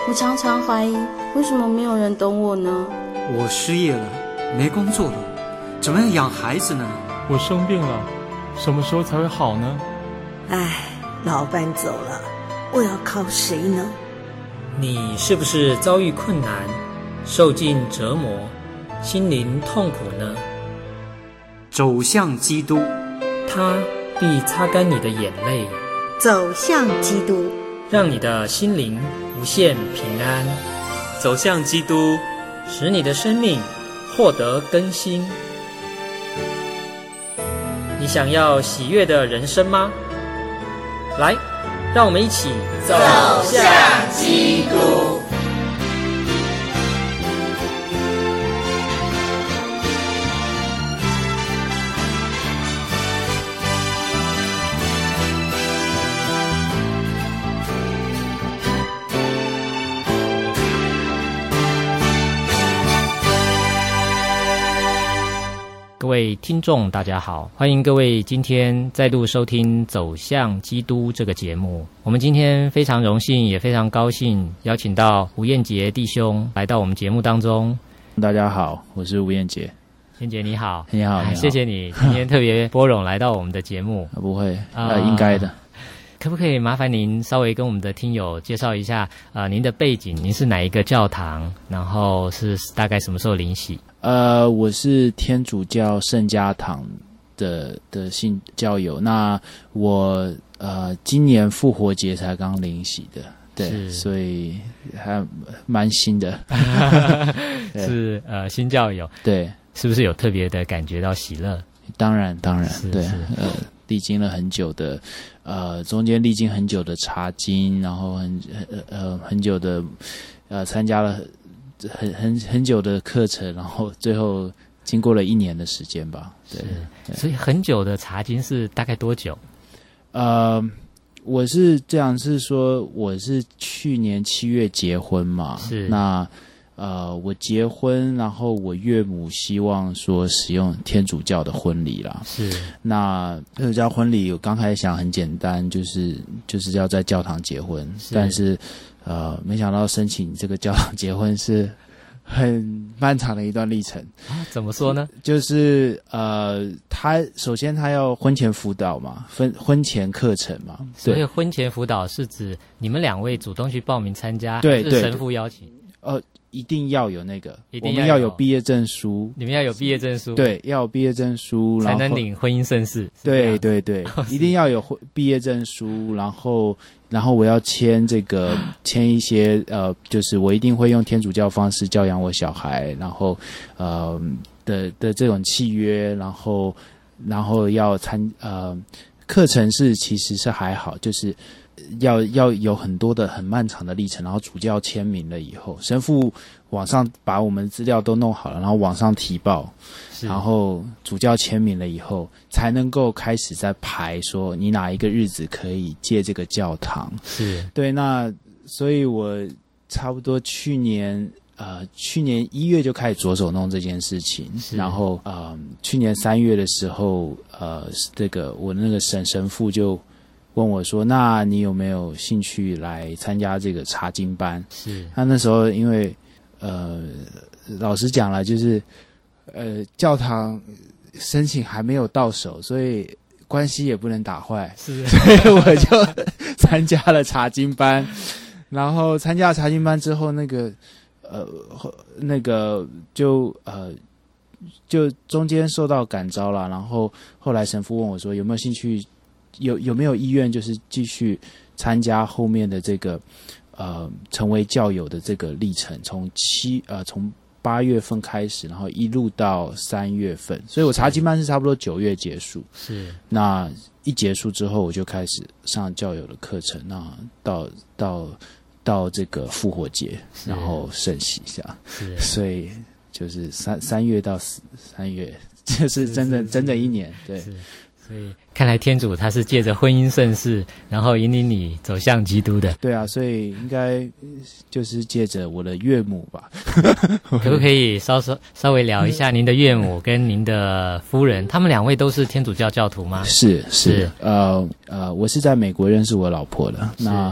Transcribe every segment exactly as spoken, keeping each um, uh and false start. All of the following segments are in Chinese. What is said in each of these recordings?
我常常怀疑，为什么没有人懂我呢？ 我失业了，没工作了，怎么样养孩子呢？ 我生病了，什么时候才会好呢？ 唉，老板走了，我要靠谁呢？ 你是不是遭遇困难，受尽折磨，心灵痛苦呢？ 走向基督， 他必擦干你的眼泪， 走向基督， 让你的心灵无限平安。 走向基督， 使你的生命获得更新。你想要喜悦的人生吗？来，让我们一起走向基督。 各位听众大家好，欢迎各位今天再度收听走向基督这个节目。我们今天非常荣幸也非常高兴邀请到吴彦杰弟兄来到我们节目当中。 大家好，我是吴彦杰。 彦杰你好。 你好，你好， 谢谢你今天特别拨冗来到我们的节目。 不会，呃，应该的。 可不可以麻烦您稍微跟我们的听友介绍一下呃您的背景，您是哪一个教堂，然后是大概什么时候领洗？ 呃，我是天主教圣家堂的的信教友。那我呃今年复活节才刚领洗的，对，所以还蛮新的。 是呃新教友， 对， 是不是有特别的感觉到喜乐？ 当然，当然，对， 是呃，历经了很久的，呃，中间历经很久的查经，然后很呃呃很久的，呃，参加了。很很很久的课程，然后最后经过了一年的时间吧。对， 所以很久的查经是大概多久？ 呃，我是这样，是说我是去年七月结婚嘛， 是那呃我结婚，然后我岳母希望说使用天主教的婚礼啦， 是那天主教婚礼我刚开始想很简单，就是就是要在教堂结婚，是但是。呃，没想到申请这个教堂结婚是很漫长的一段历程。 啊，怎么说呢？ 就是呃，他首先他要婚前辅导嘛，婚婚前课程嘛。 所以婚前辅导是指你们两位主动去报名参加， 对对， 神父邀请？ 呃，一定要有那个， 一定要有我们要有毕业证书。 你们要有毕业证书？ 对，要有毕业证书， 才能领婚姻圣事。 对对对，一定要有毕业证书，然后。然后我要签这个签一些呃，就是我一定会用天主教方式教养我小孩，然后呃的的这种契约，然后然后要参呃课程是其实是还好，就是要要有很多的很漫长的历程，然后主教签名了以后，神父网上把我们资料都弄好了，然后网上提报，然后主教签名了以后，才能够开始在排说你哪一个日子可以借这个教堂。 是对，那所以我差不多去年呃去年一月就开始着手弄这件事情，然后呃去年三月的时候，呃这个我那个神神父就问我说：“那你有没有兴趣来参加这个查经班？” 是， 他那时候因为呃老实讲了，就是呃教堂申请还没有到手，所以关系也不能打坏， 是， 所以我就参加了查经班。然后参加了查经班之后，那个呃那个就呃就中间受到感召了，然后后来神父问我说有没有兴趣。有有没有意愿就是继续参加后面的这个呃成为教友的这个历程，从七呃从八月份开始，然后一路到三月份，所以我查经班是差不多九月结束。 是，那一结束之后，我就开始上教友的课程，那到到到这个复活节，然后圣洗一下。是，所以就是三三月到三月，就是真的整整一年，对。 所以看来天主他是借着婚姻圣事，然后引领你走向基督的。 对啊，所以应该就是借着我的岳母吧。 可不可以稍稍稍微聊一下您的岳母跟您的夫人，他们两位都是天主教教徒吗？ 是是，呃呃，我是在美国认识我老婆的。那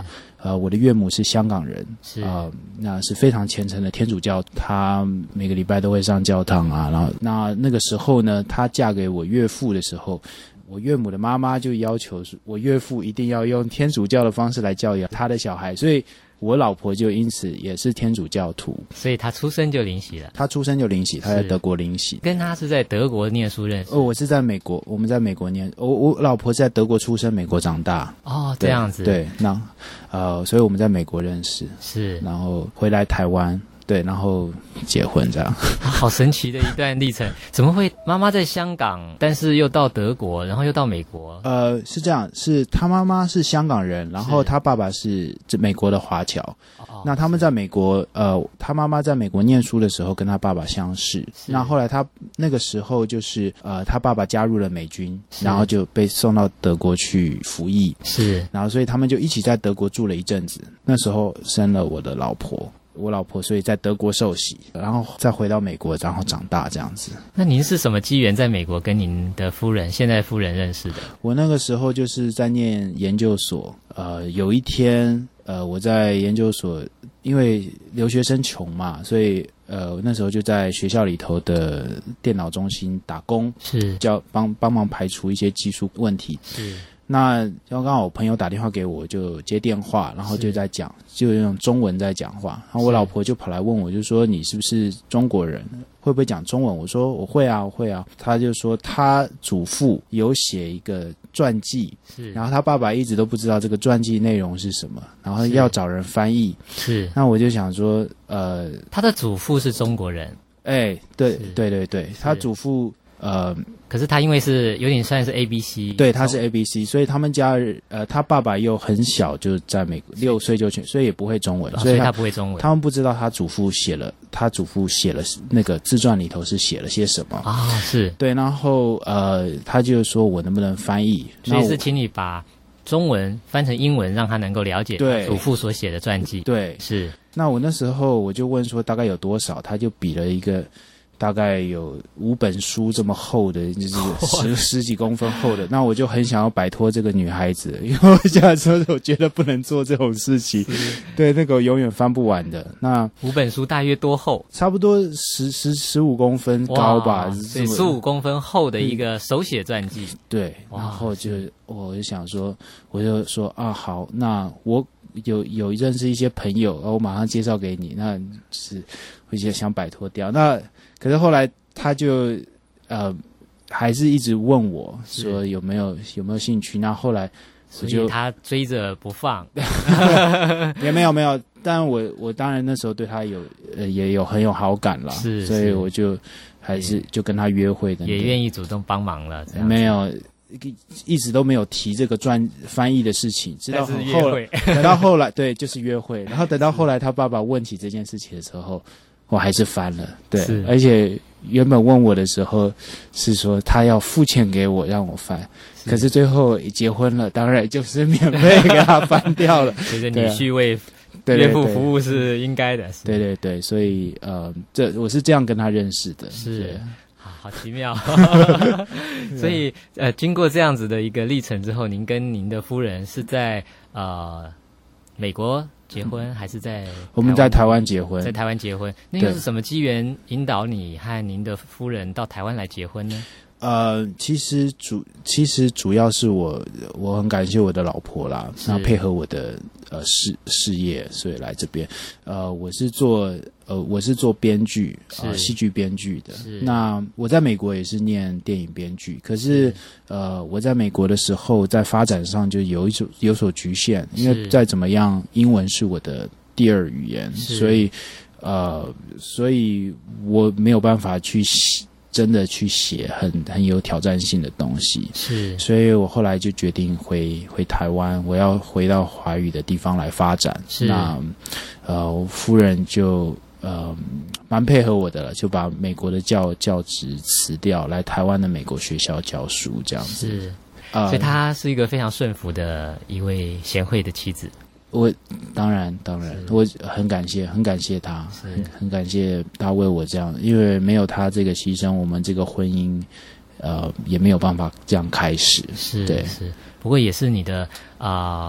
呃，我的岳母是香港人， 是呃，那是非常虔诚的天主教，她每个礼拜都会上教堂啊。然后那那个时候呢，她嫁给我岳父的时候，我岳母的妈妈就要求我岳父一定要用天主教的方式来教养他的小孩，所以我老婆就因此也是天主教徒。 所以她出生就领洗了。 她出生就领洗，她在德国领洗。 跟她是在德国念书认识？ 哦，我是在美国，我们在美国念。我我老婆是在德国出生，美国长大。 哦，这样子。 对，那呃，所以我们在美国认识， 是， 然后回来台湾。对，然后结婚这样。 好神奇的一段历程，怎么会妈妈在香港，但是又到德国，然后又到美国？ 呃，是这样，是他妈妈是香港人，然后他爸爸是美国的华侨。哦，那他们在美国，呃，他妈妈在美国念书的时候跟他爸爸相识。那后来他那个时候就是呃，他爸爸加入了美军，然后就被送到德国去服役。 是， 然后所以他们就一起在德国住了一阵子。那时候生了我的老婆。我老婆所以在德国受洗，然后再回到美国，然后长大这样子。 那您是什么机缘在美国跟您的夫人，现在夫人认识的？ 我那个时候就是在念研究所，呃，有一天，呃，我在研究所，因为留学生穷嘛，所以呃，那时候就在学校里头的电脑中心打工， 是叫帮帮忙排除一些技术问题。 是。 那刚刚我朋友打电话给我，就接电话，然后就在讲，就用中文在讲话。然后我老婆就跑来问我，就说你是不是中国人，会不会讲中文？我说我会啊，我会啊。他就说他祖父有写一个传记，然后他爸爸一直都不知道这个传记内容是什么，然后要找人翻译。 是。 那我就想说，呃， 他的祖父是中国人。 哎，对对对对，他祖父。呃， 可是他因为是有点算是 A B C， 对，他是 A B C， 所以他们家呃，他爸爸又很小就在美国，六岁就去，所以也不会中文， 哦、 所以他, 他不会中文， 他们不知道他祖父写了，他祖父写了那个自传里头是写了些什么啊、哦？是对，然后呃，他就说我能不能翻译， 所以是请你把中文翻成英文，让他能够了解祖父所写的传记。 对， 是。 那我那时候我就问说大概有多少，他就比了一个。大概有五本书这么厚的，就是十十几公分厚的。那我就很想要摆脱这个女孩子，因为我想说，我觉得不能做这种事情。对，那个永远翻不完的。那五本书大约多厚？ 差不多十十十五公分高吧， 所以十五公分厚的一个手写传记。 嗯、对，然后就我就想说，我就说啊，好，那我。有有认识一些朋友，我马上介绍给你，那就是会想摆脱掉。那可是后来他就呃还是一直问我说有没有有没有兴趣。那后来我就所以他追着不放， 也没有没有。但我我当然那时候对他有呃也有很有好感啦， 是， 所以我就还是就跟他约会的， 也愿意主动帮忙了。这样没有。一直都没有提这个专翻译的事情，直到后来，等到后来，对，就是约会。然后等到后来，他爸爸问起这件事情的时候，我还是翻了。对，而且原本问我的时候是说他要付钱给我让我翻，可是最后结婚了，当然就是免费给他翻掉了。 所以女婿为岳父服务是应该的。 对对对，所以呃，这我是这样跟他认识的。 是。好奇妙，所以呃，经过这样子的一个历程之后，您跟您的夫人是在呃美国结婚，嗯、还是在我们在台湾结婚？ 在台湾结婚，那又是什么机缘引导你和您的夫人到台湾来结婚呢？ 呃，其实主其实主要是我我很感谢我的老婆啦，那配合我的呃事事业，所以来这边。呃，我是做呃我是做编剧，呃戏剧编剧的。那我在美国也是念电影编剧，可是呃我在美国的时候，在发展上就有一种有所局限，因为再怎么样，英文是我的第二语言，所以呃所以我没有办法去真的去写很很有挑战性的东西， 是， 所以我后来就决定回回台湾，我要回到华语的地方来发展。 是， 那呃，我夫人就呃蛮配合我的了，就把美国的教教职辞掉，来台湾的美国学校教书这样子。 是，呃、所以她是一个非常顺服的一位贤惠的妻子。 我当然当然，我很感谢，很感谢他，很很感谢他为我这样，因为没有他这个牺牲，我们这个婚姻，呃，也没有办法这样开始。 是， 对， 是。不过也是你的啊、呃、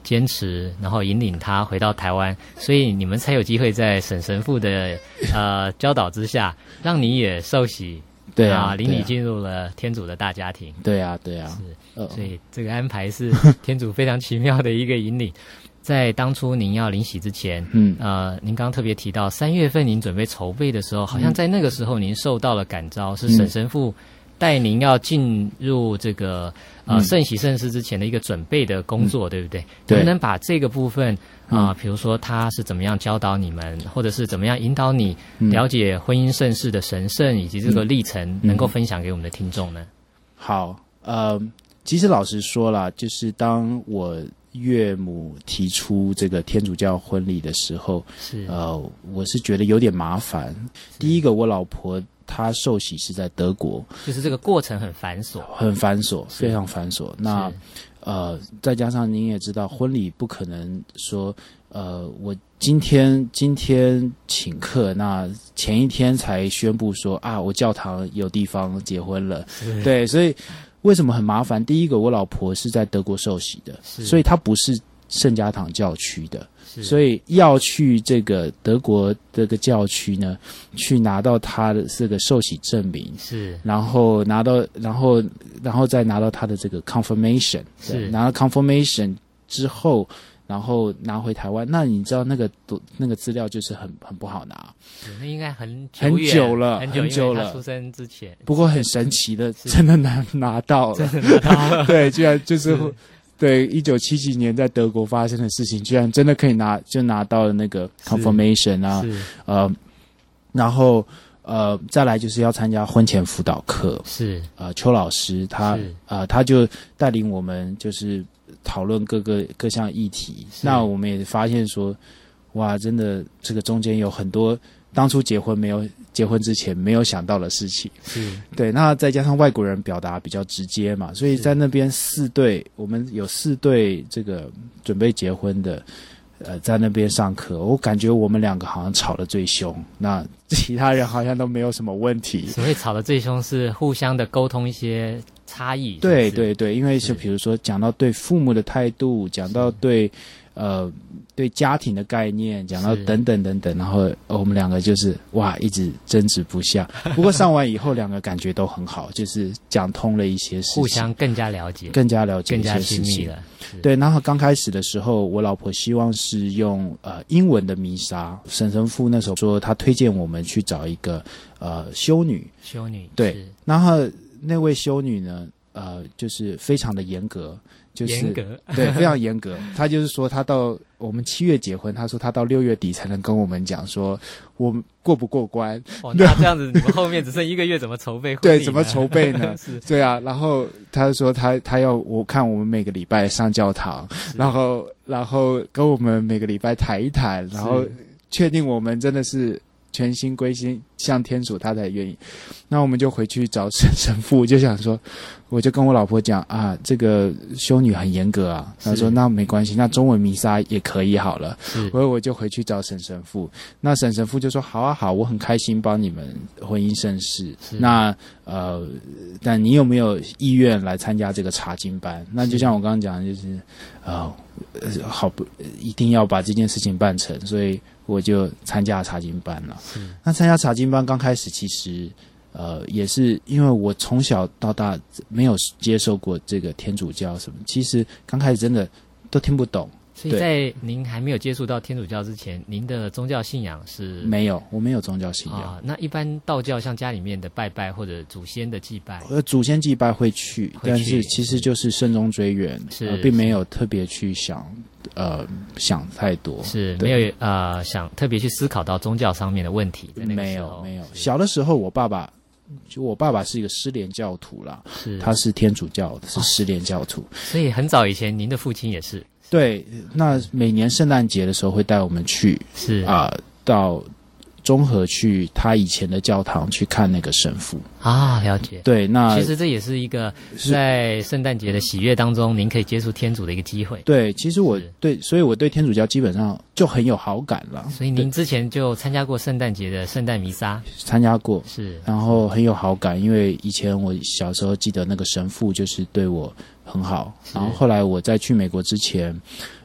坚持，然后引领他回到台湾，所以你们才有机会在沈神父的呃教导之下，让你也受洗， 对啊， 啊领你进入了天主的大家庭。 对啊，对啊， 是，所以这个安排是天主非常奇妙的一个引领。在当初您要领洗之前，嗯，呃，您刚刚特别提到三月份您准备筹备的时候，好像在那个时候您受到了感召，是沈神父带您要进入这个呃圣洗圣事之前的一个准备的工作，嗯、对不对？能不能把这个部分啊、呃，比如说他是怎么样教导你们，或者是怎么样引导你了解婚姻圣事的神圣以及这个历程，嗯、能够分享给我们的听众呢？ 好，呃，其实老实说啦，就是当我岳母提出这个天主教婚礼的时候，是呃，我是觉得有点麻烦。第一个，我老婆她受洗是在德国， 就是这个过程很繁琐， 很繁琐，非常繁琐。那呃，再加上您也知道，婚礼不可能说呃，我今天今天请客，那前一天才宣布说啊，我教堂有地方结婚了，对，所以。为什么很麻烦？第一个，我老婆是在德国受洗的，所以她不是圣家堂教区的，所以要去这个德国这个教区呢，去拿到她的这个受洗证明，是，然后拿到，然后然后再拿到她的这个 confirmation， 是，拿到 confirmation 之后。然后拿回台湾，那你知道那个那个资料就是很很不好拿， 那应该很很久了， 很久很久了。 他出生之前， 不过很神奇的，真的拿拿到了， 真的拿到了， 对，居然就是对一九七几年在德国发生的事情，居然真的可以拿就拿到了那个 confirmation 啊，呃，然后呃再来就是要参加婚前辅导课，是呃邱老师他呃他就带领我们就是讨论各个各项议题，那我们也发现说，哇，真的这个中间有很多当初结婚没有结婚之前没有想到的事情，是对。那再加上外国人表达比较直接嘛，所以在那边四对，我们有四对这个准备结婚的，呃，在那边上课，我感觉我们两个好像吵得最凶，那其他人好像都没有什么问题。 所谓吵得最凶是互相的沟通一些差异， 对对对，因为是比如说讲到对父母的态度，讲到对呃对家庭的概念，讲到等等等等，然后我们两个就是哇一直争执不下。不过上完以后，两个感觉都很好，就是讲通了一些事情， 互相更加了解， 更加了解一些更加事情了。 对，然后刚开始的时候，我老婆希望是用呃英文的弥撒，沈神父那时候说他推荐我们去找一个呃修女， 修女对，然后那位修女呢，呃，就是非常的严格。就是严格对，非常严格。他就是说，他到我们七月结婚，他说他到六月底才能跟我们讲说我们过不过关。 哦，那这样子，你们后面只剩一个月，怎么筹备婚礼呢？ 对，怎么筹备呢？对啊，然后他说他他要我看我们每个礼拜上教堂，然后然后跟我们每个礼拜谈一谈，然后确定我们真的是全心归心向天主，他才愿意。那我们就回去找沈神父，就想说，我就跟我老婆讲啊，这个修女很严格啊。他说那没关系，那中文弥撒也可以好了。所以我就回去找沈神父。那沈神父就说好啊好，我很开心帮你们婚姻圣事。那呃，但你有没有意愿来参加这个查经班？那就像我刚刚讲的，就是呃，好不一定要把这件事情办成，所以我就参加查经班了。那参加查经班刚开始其实呃也是因为我从小到大没有接受过这个天主教什么，其实刚开始真的都听不懂。 所以在您还没有接触到天主教之前，您的宗教信仰是？ 没有，我没有宗教信仰。 啊，那一般道教像家里面的拜拜或者祖先的祭拜， 呃，祖先祭拜会去，会去但是其实就是慎终追远，呃，并没有特别去想，呃，想太多， 是没有呃想特别去思考到宗教上面的问题的那个时候。 没有，没有。小的时候，我爸爸。就我爸爸是一个失联教徒啦，是他是天主教的，是失联教徒， 所以很早以前您的父亲也是。 对，那每年圣诞节的时候会带我们去，是啊、呃，到中和去他以前的教堂去看那个神父啊，了解。 对，那其实这也是一个在圣诞节的喜悦当中，您可以接触天主的一个机会。 对，其实我对，所以我对天主教基本上就很有好感了。 所以您之前就参加过圣诞节的圣诞弥撒？ 参加过， 是， 然后很有好感，因为以前我小时候记得那个神父就是对我很好，然后后来我在去美国之前，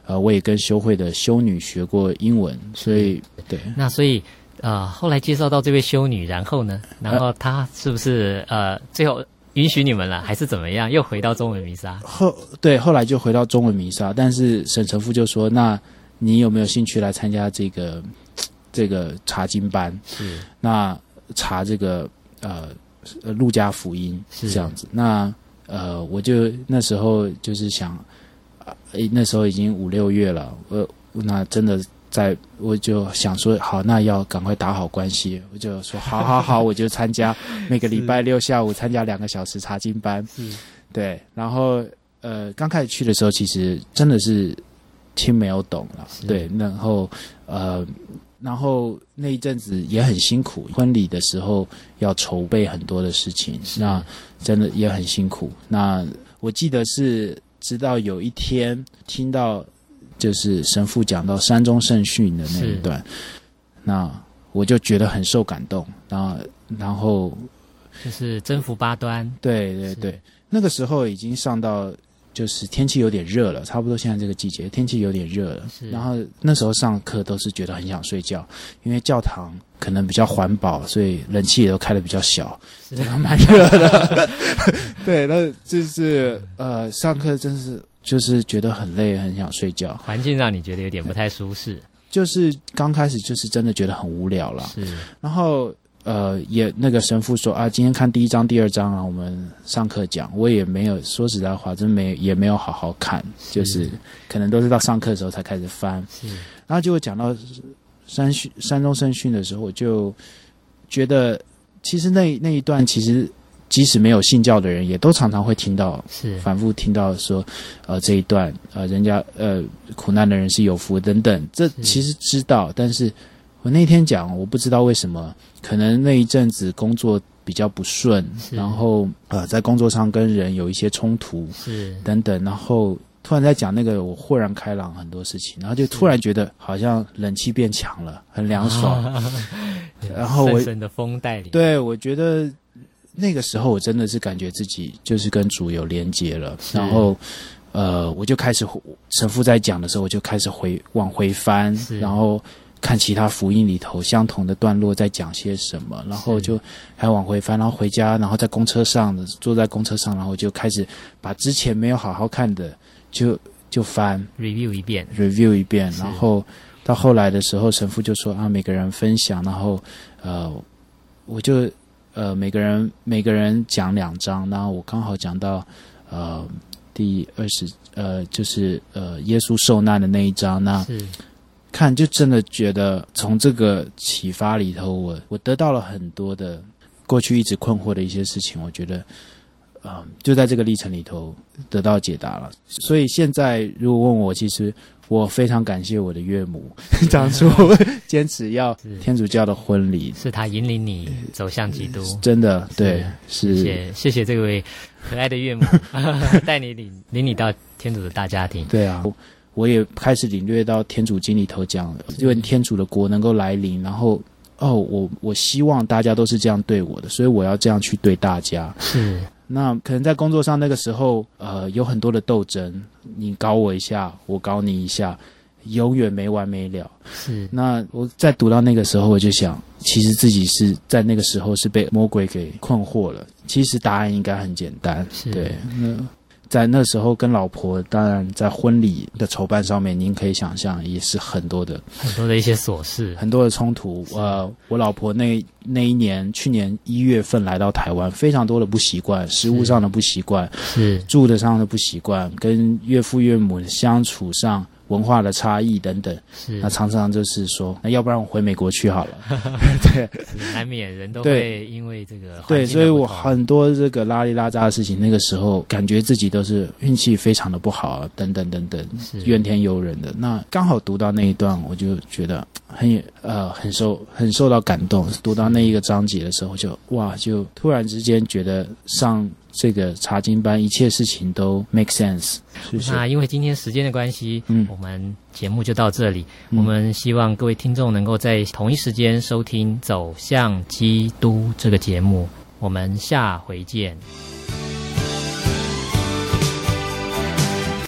呃，我也跟修会的修女学过英文，所以对。 那所以呃，后来介绍到这位修女，然后呢，然后她是不是呃最后允许你们了，还是怎么样？又回到中文弥撒？ 后对，后来就回到中文弥撒，但是沈神父就说：“那你有没有兴趣来参加这个这个查经班？ 是那查这个呃路加福音是这样子。那呃，我就那时候就是想，呃，那时候已经五六月了，我那真的。”在我就想说好，那要赶快打好关系，我就说好好好，我就参加每个礼拜六下午参加两个小时查经班，对，然后呃刚开始去的时候，其实真的是听没有懂了，对，然后呃然后那一阵子也很辛苦，婚礼的时候要筹备很多的事情，那真的也很辛苦。那我记得是直到有一天听到。就是神父讲到山中圣训的那一段，那我就觉得很受感动，然后然后就是征服八端， 对对对，那个时候已经上到就是天气有点热了，差不多现在这个季节天气有点热了，然后那时候上课都是觉得很想睡觉，因为教堂可能比较环保，所以冷气也都开得比较小，蛮热的。对，那就是呃上课真是。就是觉得很累，很想睡觉。 环境让你觉得有点不太舒适。 就是刚开始就是真的觉得很无聊了。是。然后呃，也那个神父说啊，今天看第一章、第二章啊，我们上课讲，我也没有说实在话，真没也没有好好看，就是可能都是到上课的时候才开始翻。是。然后结果讲到山训、山中圣训的时候，我就觉得其实那那一段其实。即使没有信教的人，也都常常会听到，是反复听到说，呃，这一段，呃，人家呃苦难的人是有福等等，这其实知道，但是我那天讲，我不知道为什么，可能那一阵子工作比较不顺，然后呃，在工作上跟人有一些冲突，是等等，然后突然在讲那个，我豁然开朗很多事情，然后就突然觉得好像冷气变强了，很凉爽，然后我深深的风带领， 对我觉得。那个时候我真的是感觉自己就是跟主有连结了，然后呃我就开始神父在讲的时候，我就开始回往回翻，然后看其他福音里头相同的段落在讲些什么，然后就还往回翻，然后回家，然后在公车上的坐在公车上，然后就开始把之前没有好好看的就就翻 review 一遍 review 一遍，然后到后来的时候，神父就说啊，每个人分享，然后呃我就。呃，每个人每个人讲两章，然后我刚好讲到呃第二十呃就是呃耶稣受难的那一章，那看就真的觉得从这个启发里头，我我得到了很多的过去一直困惑的一些事情，我觉得呃就在这个历程里头得到解答了。所以现在如果问我，其实我非常感谢我的岳母当初坚持要天主教的婚礼， 是他引领你走向基督， 真的对，是谢谢谢谢这位可爱的岳母带你领领你到天主的大家庭。 对啊，我也开始领略到天主经里头讲，因为天主的国能够来临，然后哦，我我希望大家都是这样对我的，所以我要这样去对大家。是。那可能在工作上那个时候，呃，有很多的斗争，你搞我一下，我搞你一下，永远没完没了。是。那我在读到那个时候，我就想，其实自己是在那个时候是被魔鬼给困惑了。其实答案应该很简单，是对。那在那时候跟老婆，当然在婚礼的筹办上面，您可以想象，也是很多的很多的一些琐事， 很多的冲突。呃，我老婆那那一年，去年一月份来到台湾，非常多的不习惯，食物上的不习惯，是住的上的不习惯，跟岳父岳母相处上。文化的差异等等，那常常就是说，那要不然我回美国去好了。对， 难免人都会因为这个对，所以我很多这个拉里拉扎的事情，那个时候感觉自己都是运气非常的不好，等等等等，怨天尤人的。那刚好读到那一段，我就觉得很呃很受很受到感动。读到那一个章节的时候就，就哇，就突然之间觉得上这个查经班，一切事情都 make sense。 那因为今天时间的关系，嗯，我们节目就到这里。嗯、我们希望各位听众能够在同一时间收听《走向基督》这个节目。我们下回见。